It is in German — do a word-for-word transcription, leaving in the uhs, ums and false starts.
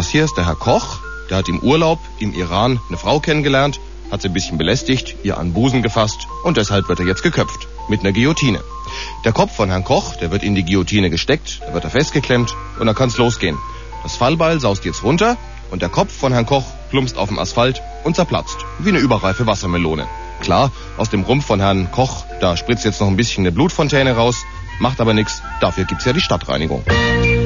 Das hier ist der Herr Koch. Der hat im Urlaub im Iran eine Frau kennengelernt, hat sie ein bisschen belästigt, ihr an den Busen gefasst und deshalb wird er jetzt geköpft. Mit einer Guillotine. Der Kopf von Herrn Koch, der wird in die Guillotine gesteckt, da wird er festgeklemmt und dann kann's losgehen. Das Fallbeil saust jetzt runter und der Kopf von Herrn Koch plumpst auf dem Asphalt und zerplatzt. Wie eine überreife Wassermelone. Klar, aus dem Rumpf von Herrn Koch, da spritzt jetzt noch ein bisschen eine Blutfontäne raus, macht aber nichts, dafür gibt's ja die Stadtreinigung.